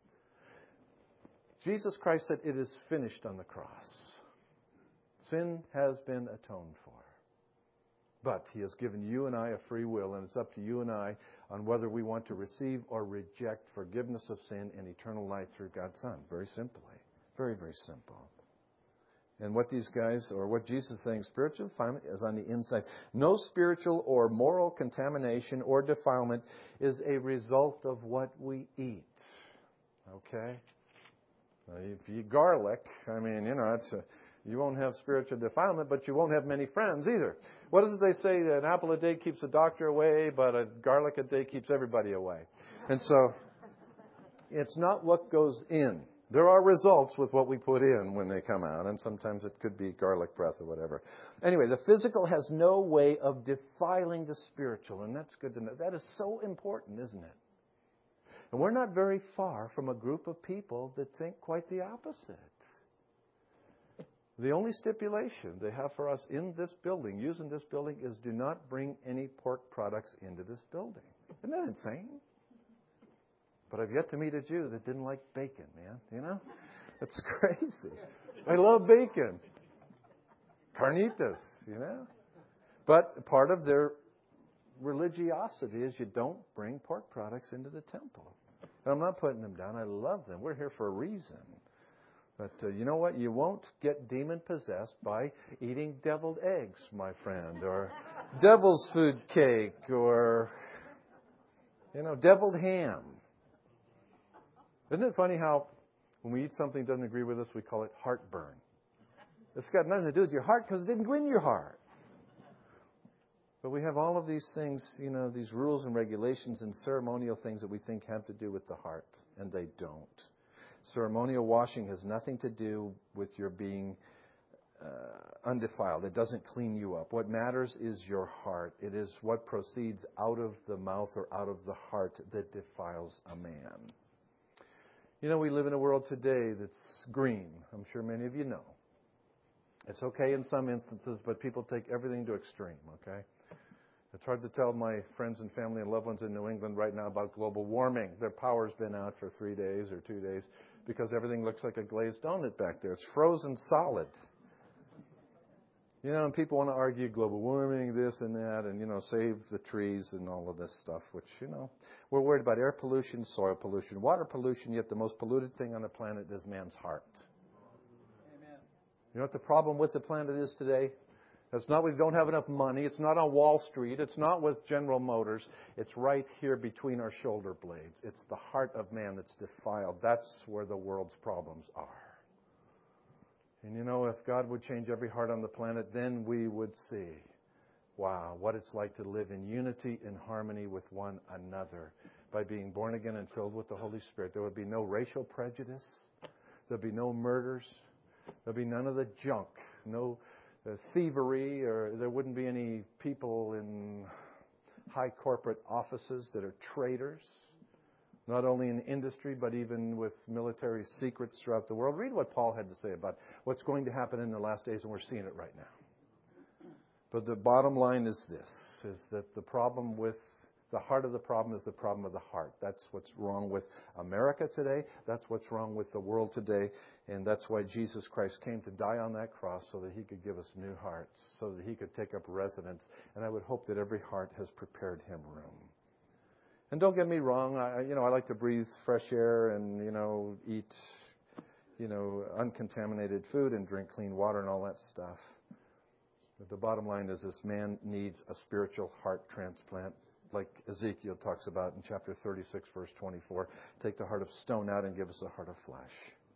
Jesus Christ said, it is finished on the cross. Sin has been atoned for. But He has given you and I a free will, and it's up to you and I on whether we want to receive or reject forgiveness of sin and eternal life through God's Son. Very simply. Very, very simple. And what these guys, or what Jesus is saying, spiritual defilement is on the inside. No spiritual or moral contamination or defilement is a result of what we eat. Okay? Now, if you eat garlic, you won't have spiritual defilement, but you won't have many friends either. What does they say? An apple a day keeps the doctor away, but a garlic a day keeps everybody away. And so, it's not what goes in. There are results with what we put in when they come out, and sometimes it could be garlic breath or whatever. Anyway, the physical has no way of defiling the spiritual, and that's good to know. That is so important, isn't it? And we're not very far from a group of people that think quite the opposite. The only stipulation they have for us in this building, using this building, is do not bring any pork products into this building. Isn't that insane? But I've yet to meet a Jew that didn't like bacon, man. It's crazy. I love bacon. Carnitas, But part of their religiosity is you don't bring pork products into the temple. And I'm not putting them down. I love them. We're here for a reason. But you know what? You won't get demon-possessed by eating deviled eggs, my friend, or devil's food cake, or, deviled ham. Isn't it funny how when we eat something that doesn't agree with us, we call it heartburn? It's got nothing to do with your heart because it didn't go in your heart. But we have all of these things, these rules and regulations and ceremonial things that we think have to do with the heart, and they don't. Ceremonial washing has nothing to do with your being undefiled. It doesn't clean you up. What matters is your heart. It is what proceeds out of the mouth or out of the heart that defiles a man. We live in a world today that's green. I'm sure many of you know. It's okay in some instances, but people take everything to extreme, okay? It's hard to tell my friends and family and loved ones in New England right now about global warming. Their power's been out for 3 days or 2 days because everything looks like a glazed donut back there. It's frozen solid. And people want to argue global warming, this and that, and, save the trees and all of this stuff, which, we're worried about air pollution, soil pollution, water pollution, yet the most polluted thing on the planet is man's heart. Amen. You know what the problem with the planet is today? It's not we don't have enough money. It's not on Wall Street. It's not with General Motors. It's right here between our shoulder blades. It's the heart of man that's defiled. That's where the world's problems are. And if God would change every heart on the planet, then we would see, wow, what it's like to live in unity and harmony with one another by being born again and filled with the Holy Spirit. There would be no racial prejudice. There'd be no murders. There'd be none of the junk. No thievery, or there wouldn't be any people in high corporate offices that are traitors, not only in industry, but even with military secrets throughout the world. Read what Paul had to say about what's going to happen in the last days, and we're seeing it right now. But the bottom line is this, is that the heart of the problem is the problem of the heart. That's what's wrong with America today. That's what's wrong with the world today. And that's why Jesus Christ came to die on that cross, so that He could give us new hearts, so that He could take up residence. And I would hope that every heart has prepared Him room. And don't get me wrong, I like to breathe fresh air and, eat, uncontaminated food and drink clean water and all that stuff. But the bottom line is this: man needs a spiritual heart transplant, like Ezekiel talks about in chapter 36, verse 24. Take the heart of stone out and give us a heart of flesh.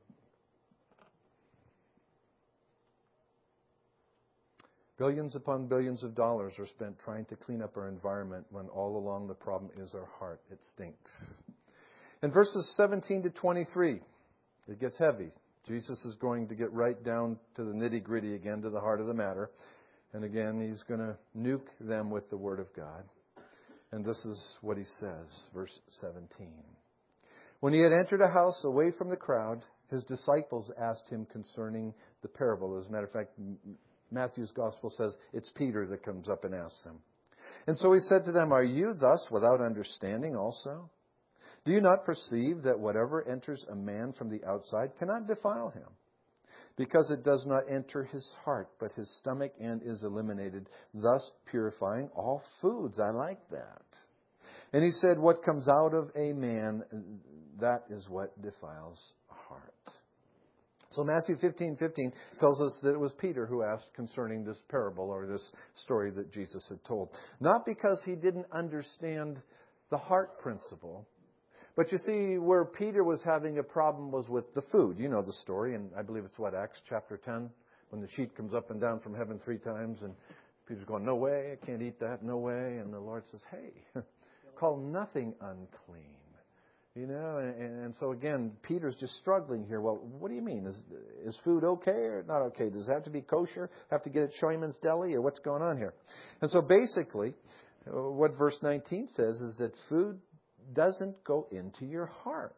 Billions upon billions of dollars are spent trying to clean up our environment when all along the problem is our heart. It stinks. In verses 17 to 23, it gets heavy. Jesus is going to get right down to the nitty-gritty again, to the heart of the matter. And again, He's going to nuke them with the Word of God. And this is what He says, verse 17. When He had entered a house away from the crowd, His disciples asked Him concerning the parable. As a matter of fact, Matthew's Gospel says it's Peter that comes up and asks Him. And so He said to them, "Are you thus without understanding also? Do you not perceive that whatever enters a man from the outside cannot defile him? Because it does not enter his heart, but his stomach, and is eliminated, thus purifying all foods." I like that. And He said, "What comes out of a man, that is what defiles a heart." So Matthew 15:15 tells us that it was Peter who asked concerning this parable, or this story that Jesus had told. Not because he didn't understand the heart principle, but you see, where Peter was having a problem was with the food. You know the story, and I believe it's Acts chapter 10, when the sheet comes up and down from heaven 3 times, and Peter's going, "No way, I can't eat that, no way." And the Lord says, "Hey, call nothing unclean." And so again, Peter's just struggling here. Well, what do you mean? Is food okay or not okay? Does it have to be kosher? Have to get it Scheuman's Deli, or what's going on here? And so basically, what verse 19 says is that food doesn't go into your heart.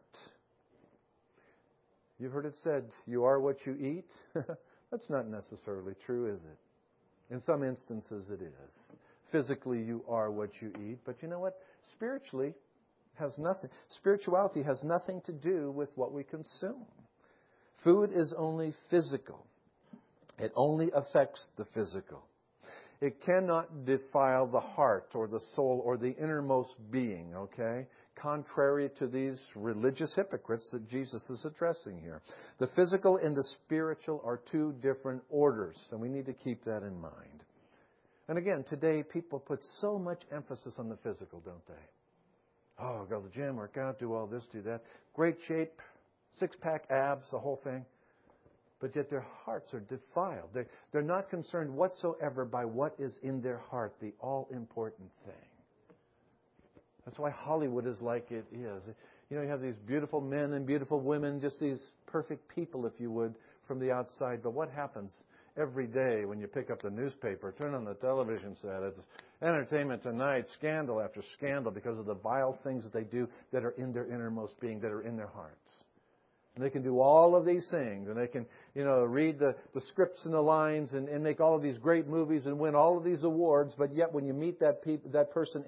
You've heard it said, "You are what you eat." That's not necessarily true, is it? In some instances it is. Physically, you are what you eat. But you know what? Spirituality has nothing to do with what we consume. Food is only physical. It only affects the physical. It cannot defile the heart or the soul or the innermost being, okay? Contrary to these religious hypocrites that Jesus is addressing here. The physical and the spiritual are two different orders, and we need to keep that in mind. And again, today people put so much emphasis on the physical, don't they? Oh, go to the gym, work out, do all this, do that. Great shape, six-pack abs, the whole thing. But yet their hearts are defiled. They're not concerned whatsoever by what is in their heart, the all-important thing. That's why Hollywood is like it is. You know, you have these beautiful men and beautiful women, just these perfect people, if you would, from the outside. But what happens every day when you pick up the newspaper, turn on the television set? It's Entertainment Tonight, scandal after scandal because of the vile things that they do that are in their innermost being, that are in their hearts. And they can do all of these things, and they can, read the scripts and the lines and make all of these great movies and win all of these awards. But yet, when you meet that person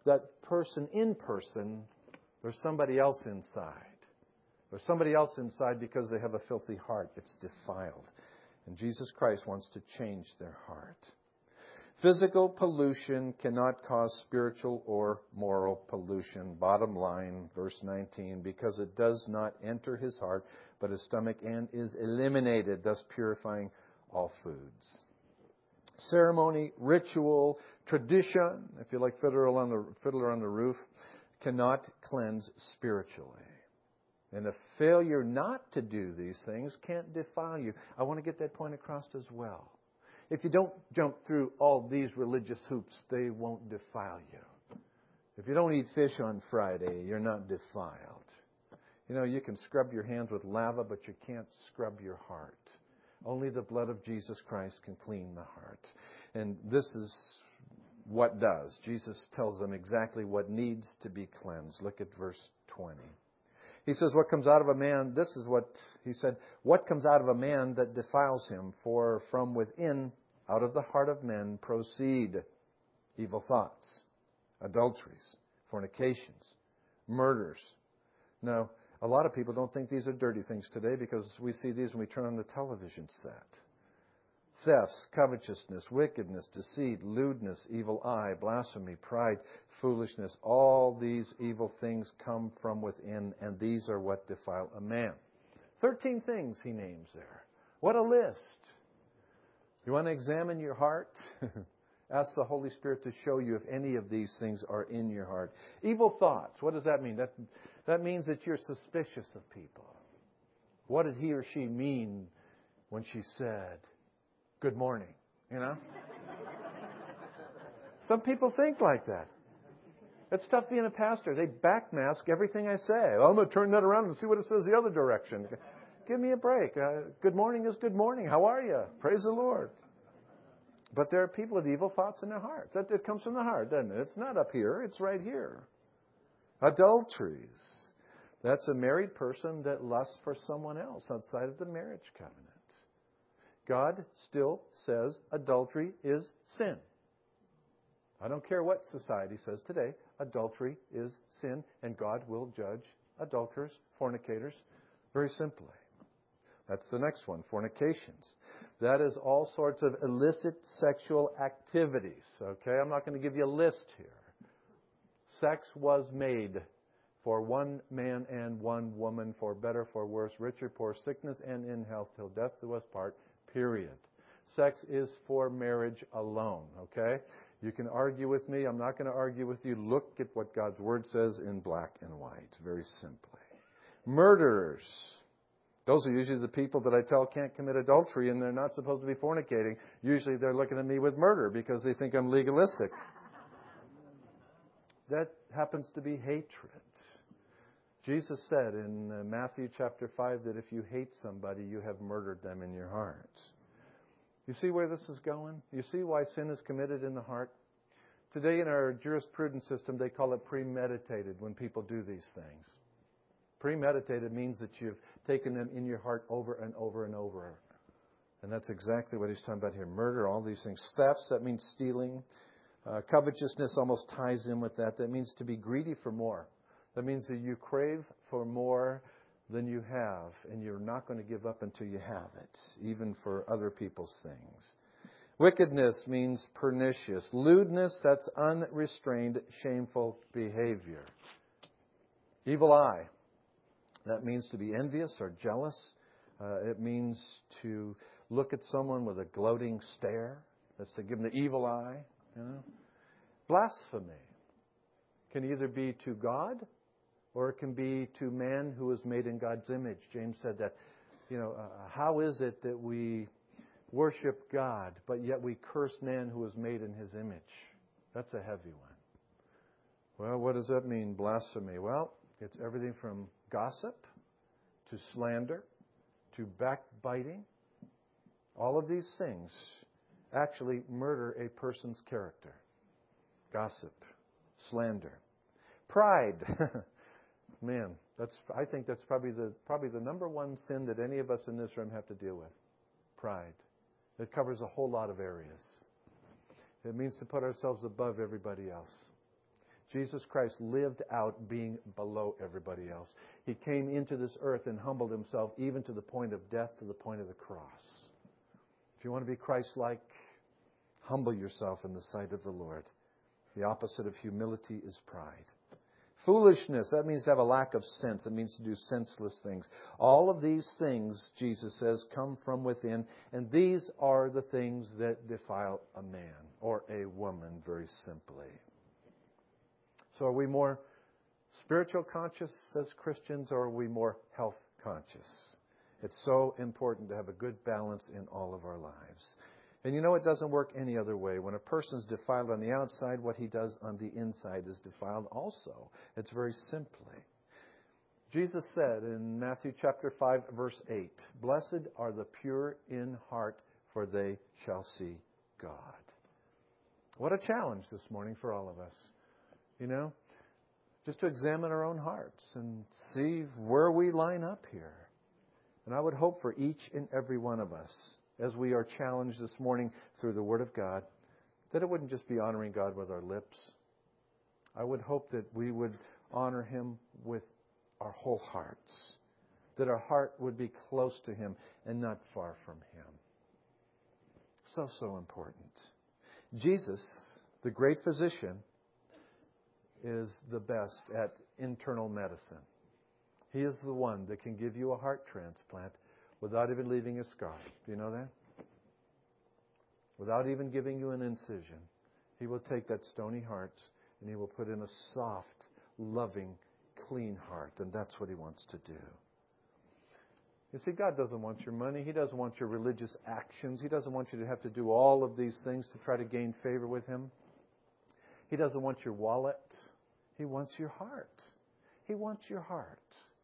in person, there's somebody else inside. There's somebody else inside because they have a filthy heart. It's defiled, and Jesus Christ wants to change their heart. Physical pollution cannot cause spiritual or moral pollution. Bottom line, verse 19, because it does not enter his heart, but his stomach, and is eliminated, thus purifying all foods. Ceremony, ritual, tradition, if you like Fiddler on the Roof, cannot cleanse spiritually. And a failure not to do these things can't defile you. I want to get that point across as well. If you don't jump through all these religious hoops, they won't defile you. If you don't eat fish on Friday, you're not defiled. You can scrub your hands with lava, but you can't scrub your heart. Only the blood of Jesus Christ can clean the heart. And this is what does. Jesus tells them exactly what needs to be cleansed. Look at verse 20. He says, what comes out of a man, this is what he said, what comes out of a man that defiles him? For from within, out of the heart of men, proceed evil thoughts, adulteries, fornications, murders. Now, a lot of people don't think these are dirty things today because we see these when we turn on the television set. Thefts, covetousness, wickedness, deceit, lewdness, evil eye, blasphemy, pride, foolishness. All these evil things come from within, and these are what defile a man. 13 things he names there. What a list. You want to examine your heart? Ask the Holy Spirit to show you if any of these things are in your heart. Evil thoughts. What does that mean? That means that you're suspicious of people. What did he or she mean when she said, good morning? Some people think like that. It's tough being a pastor. They backmask everything I say. Well, I'm going to turn that around and see what it says the other direction. Give me a break. Good morning is good morning. How are you? Praise the Lord. But there are people with evil thoughts in their hearts. It comes from the heart, doesn't it? It's not up here. It's right here. Adulteries. That's a married person that lusts for someone else outside of the marriage covenant. God still says adultery is sin. I don't care what society says today. Adultery is sin, and God will judge adulterers, fornicators, very simply. That's the next one, fornications. That is all sorts of illicit sexual activities. Okay, I'm not going to give you a list here. Sex was made for one man and one woman, for better, for worse, rich or poor, sickness and in health, till death do us part, period. Sex is for marriage alone, okay? You can argue with me. I'm not going to argue with you. Look at what God's Word says in black and white, very simply. Murderers. Those are usually the people that I tell can't commit adultery and they're not supposed to be fornicating. Usually they're looking at me with murder because they think I'm legalistic. That happens to be hatred. Jesus said in Matthew chapter 5 that if you hate somebody, you have murdered them in your heart. You see where this is going? You see why sin is committed in the heart? Today in our jurisprudence system, they call it premeditated when people do these things. Premeditated means that you've taken them in your heart over and over and over. And that's exactly what he's talking about here. Murder, all these things. Thefts, that means stealing. Covetousness almost ties in with that. That means to be greedy for more. That means that you crave for more than you have, and you're not going to give up until you have it, even for other people's things. Wickedness means pernicious. Lewdness, that's unrestrained, shameful behavior. Evil eye, that means to be envious or jealous. It means to look at someone with a gloating stare. That's to give them the evil eye. You know? Blasphemy can either be to God or it can be to man who is made in God's image. James said that, how is it that we worship God, but yet we curse man who is made in His image? That's a heavy one. Well, what does that mean, blasphemy? Well, it's everything from gossip to slander to backbiting. All of these things actually murder a person's character. Gossip, slander, pride. Man, I think that's probably the number one sin that any of us in this room have to deal with. Pride. It covers a whole lot of areas. It means to put ourselves above everybody else. Jesus Christ lived out being below everybody else. He came into this earth and humbled Himself even to the point of death, to the point of the cross. If you want to be Christ-like, humble yourself in the sight of the Lord. The opposite of humility is pride. Foolishness, that means to have a lack of sense. It means to do senseless things. All of these things, Jesus says, come from within, and these are the things that defile a man or a woman, very simply. So are we more spiritual conscious as Christians, or are we more health conscious? It's so important to have a good balance in all of our lives. And it doesn't work any other way. When a person's defiled on the outside, what he does on the inside is defiled also. It's very simply. Jesus said in Matthew chapter 5, verse 8, "Blessed are the pure in heart, for they shall see God." What a challenge this morning for all of us. Just to examine our own hearts and see where we line up here. And I would hope for each and every one of us, as we are challenged this morning through the Word of God, that it wouldn't just be honoring God with our lips. I would hope that we would honor Him with our whole hearts, that our heart would be close to Him and not far from Him. So important. Jesus, the great physician, is the best at internal medicine. He is the one that can give you a heart transplant without even leaving a scar. Do you know that? Without even giving you an incision. He will take that stony heart and He will put in a soft, loving, clean heart. And that's what He wants to do. You see, God doesn't want your money. He doesn't want your religious actions. He doesn't want you to have to do all of these things to try to gain favor with Him. He doesn't want your wallet. He wants your heart. He wants your heart.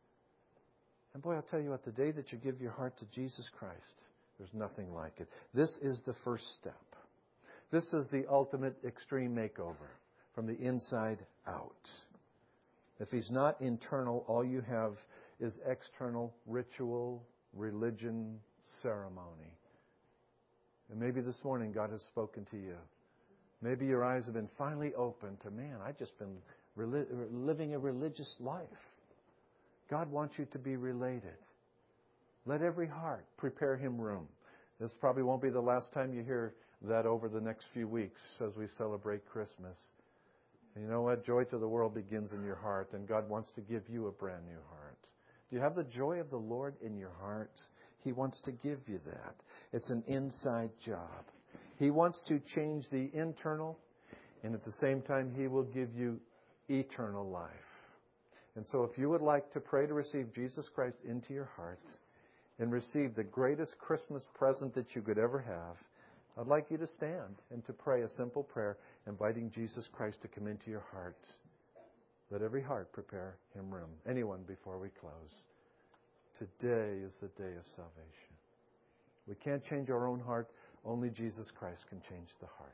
And boy, I'll tell you what, the day that you give your heart to Jesus Christ, there's nothing like it. This is the first step. This is the ultimate extreme makeover from the inside out. If He's not internal, all you have is external ritual, religion, ceremony. And maybe this morning God has spoken to you. Maybe your eyes have been finally opened to, man, I've just been living a religious life. God wants you to be related. Let every heart prepare Him room. This probably won't be the last time you hear that over the next few weeks as we celebrate Christmas. And you know what? Joy to the world begins in your heart, and God wants to give you a brand new heart. Do you have the joy of the Lord in your heart? He wants to give you that. It's an inside job. He wants to change the internal, and at the same time, He will give you eternal life. And so if you would like to pray to receive Jesus Christ into your heart and receive the greatest Christmas present that you could ever have, I'd like you to stand and to pray a simple prayer inviting Jesus Christ to come into your heart. Let every heart prepare Him room. Anyone before we close? Today is the day of salvation. We can't change our own heart. Only Jesus Christ can change the heart.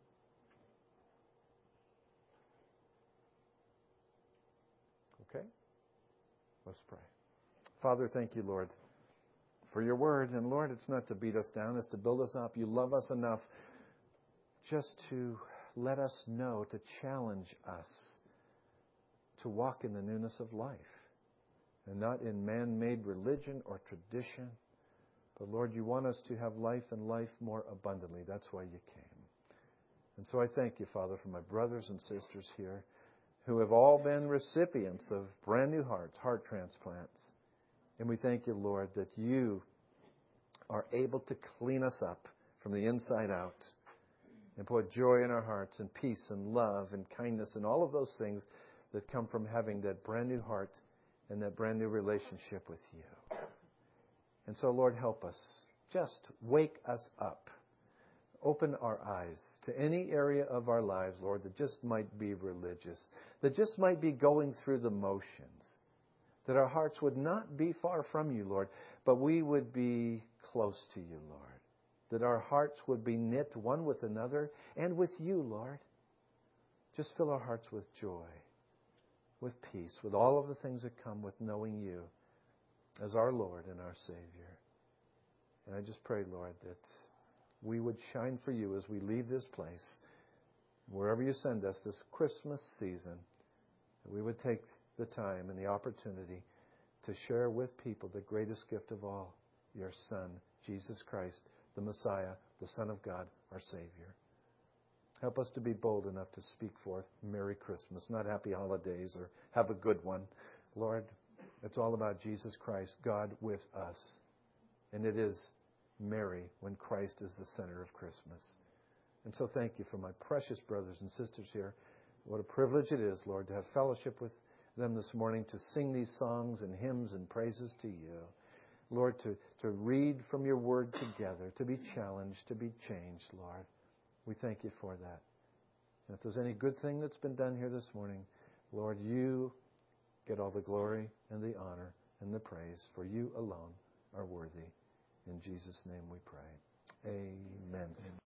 Okay? Let's pray. Father, thank you, Lord, for your word. And Lord, it's not to beat us down, it's to build us up. You love us enough just to let us know, to challenge us to walk in the newness of life and not in man-made religion or tradition, But Lord, you want us to have life and life more abundantly. That's why you came. And so I thank you, Father, for my brothers and sisters here who have all been recipients of brand new hearts, heart transplants. And we thank you, Lord, that you are able to clean us up from the inside out and put joy in our hearts and peace and love and kindness and all of those things that come from having that brand new heart and that brand new relationship with you. And so, Lord, help us. Just wake us up. Open our eyes to any area of our lives, Lord, that just might be religious, that just might be going through the motions, that our hearts would not be far from you, Lord, but we would be close to you, Lord, that our hearts would be knit one with another and with you, Lord. Just fill our hearts with joy, with peace, with all of the things that come with knowing you as our Lord and our Savior. And I just pray, Lord, that we would shine for you as we leave this place, wherever you send us this Christmas season, that we would take the time and the opportunity to share with people the greatest gift of all, your Son, Jesus Christ, the Messiah, the Son of God, our Savior. Help us to be bold enough to speak forth Merry Christmas, not Happy Holidays or have a good one. Lord, it's all about Jesus Christ, God with us. And it is merry when Christ is the center of Christmas. And so thank you for my precious brothers and sisters here. What a privilege it is, Lord, to have fellowship with them this morning, to sing these songs and hymns and praises to you. Lord, to read from your word together, to be challenged, to be changed, Lord. We thank you for that. And if there's any good thing that's been done here this morning, Lord, you get all the glory and the honor and the praise, for you alone are worthy. In Jesus' name we pray. Amen.